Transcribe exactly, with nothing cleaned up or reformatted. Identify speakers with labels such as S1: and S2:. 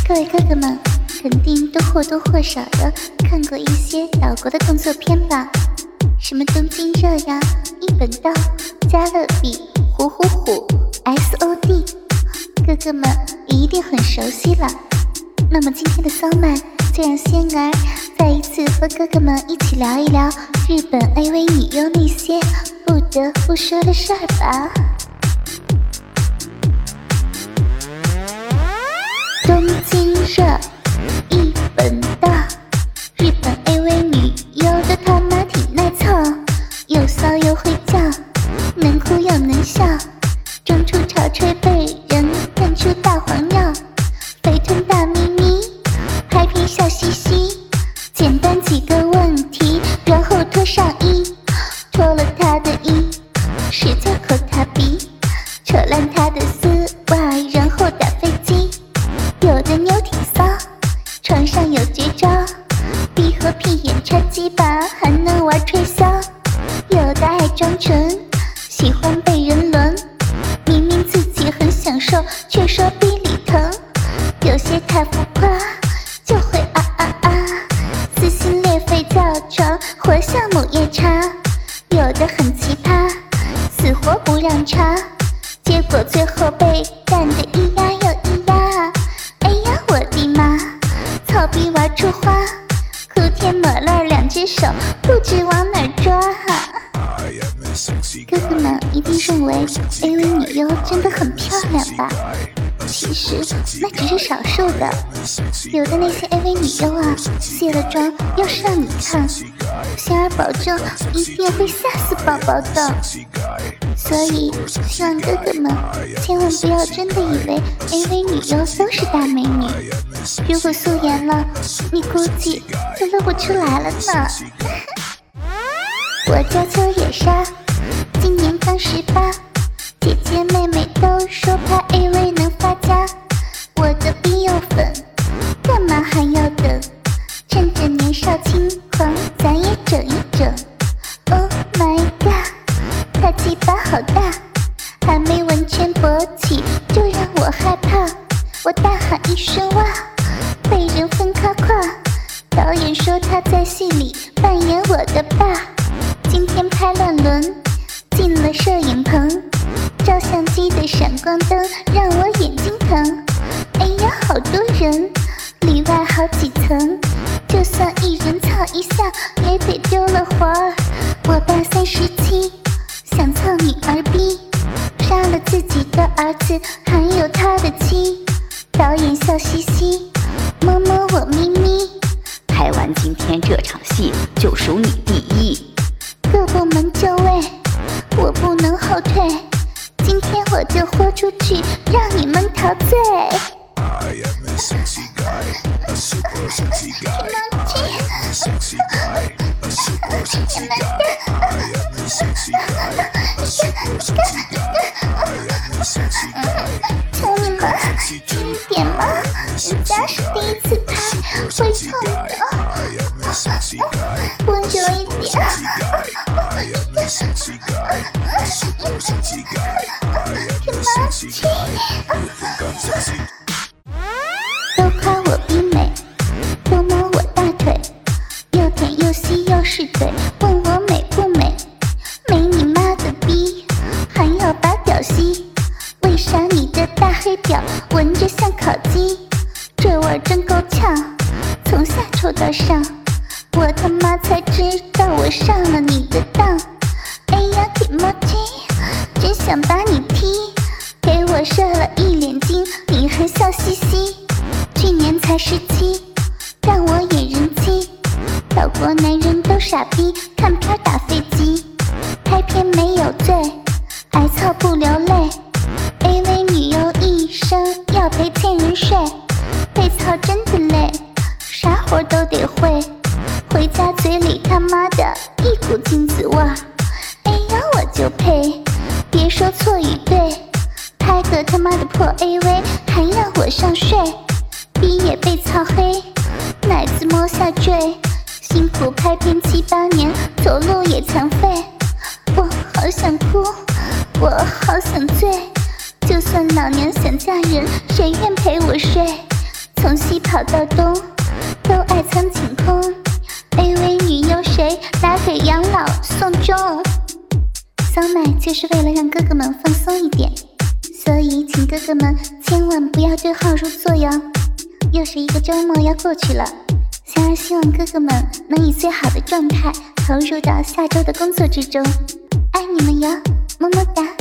S1: 各位哥哥们，肯定都或多或少的看过一些岛国的动作片吧？什么东京热呀、一本道、加勒比、虎虎虎、S O D， 哥哥们一定很熟悉了。那么今天的骚麦，就让仙儿再一次和哥哥们一起聊一聊日本 A V 女优那些不得不说的事儿吧。东京热，一本道，日本 A V 女优都他妈挺耐操，又骚又会叫，能哭又能笑，中出潮吹被人看出大黄尿，肥臀大咪咪，拍片笑嘻嘻，简单几个问题，然后脱上衣，脱了他的衣，使劲抠他鼻，扯烂他的丝袜，然后打飞机。有的妞挺骚，床上有绝招，逼和屁眼插鸡巴，还能玩吹箫。有的爱装纯，喜欢被人轮，明明自己很享受，却说逼里疼。有些太浮夸，就会啊啊啊，撕心裂肺叫床，活像母夜叉。有的很奇葩，死活不让插，结果最后被干得咿呀又咿呀。哎呀我的妈，操逼玩出花，哭天抹泪两只手不知往哪抓。哥哥们一定认为 A V 女优真的很漂亮吧？其实那只是少数的，有的那些 A V 女优啊，卸了妆要是让你看，仙儿保证一定会吓死宝宝的。所以希望哥哥们千万不要真的以为 A V 女优都是大美女，如果素颜了，你估计就露不出来了呢。我叫秋野莎，今年刚十八，姐姐妹妹都说拍 A V 能发家，我的逼又粉，干嘛还要等？趁着年少轻狂，咱也整一整。Oh my god， 他鸡巴好大，还没完全勃起就让我害怕，我大喊一声哇，被人分开胯。导演说他在戏里扮演我的爸，今天拍乱伦，进了摄影棚，照相机的闪光灯让我眼睛疼。哎呀好多人，里外好几层，就算一人操一下也得丢了魂儿。我爸三十七，想操女儿逼，杀了自己的儿子还有他的妻。导演笑嘻嘻，摸摸我咪咪，
S2: 拍完今天这场戏就属你第一。
S1: 各部门就位，我不能后退，今天我就豁出去让你们陶醉。
S3: I am a sexy guy, a super sexy guy. I am a sexy guy, a super sexy guy. I am a sexy guy, a super sexy guy. I am a sexy guy.
S1: 求你们轻一点嘛，人家是第一次拍，会痛的。温柔一点。都夸我逼美，都摸我大腿，又甜又细又是嘴，问我美不美？没你妈的逼，还要把屌吸？为啥你的大黑屌闻着像烤鸡？这味儿真够呛，从下抽到上，我他妈才知道我上了你的当。哎呀铁毛鸡，真想把你踢，给我射了一脸精，你还笑嘻嘻。去年才十七，让我演人妻，岛国男人都傻逼，看片打飞机，拍片没有罪，挨操不流泪。A V 女优一生要陪骗人睡，被操真的累，啥活都得会，回家嘴里他妈的一股精子味儿。哎呀我就配，别说错与对，拍个他妈的破 A V 还让我上睡，逼也被操黑，奶子摸下坠，辛苦拍片七八年，走路也残废。我好想哭，我好想醉，就算老娘想嫁人，谁愿陪我睡？从从西跑到东，都爱藏晴空。A V 女优谁拿给养老送终？骚奶就是为了让哥哥们放松一点，所以请哥哥们千万不要对号入座哟。又是一个周末要过去了，想要希望哥哥们能以最好的状态投入到下周的工作之中。爱你们哟，么么哒。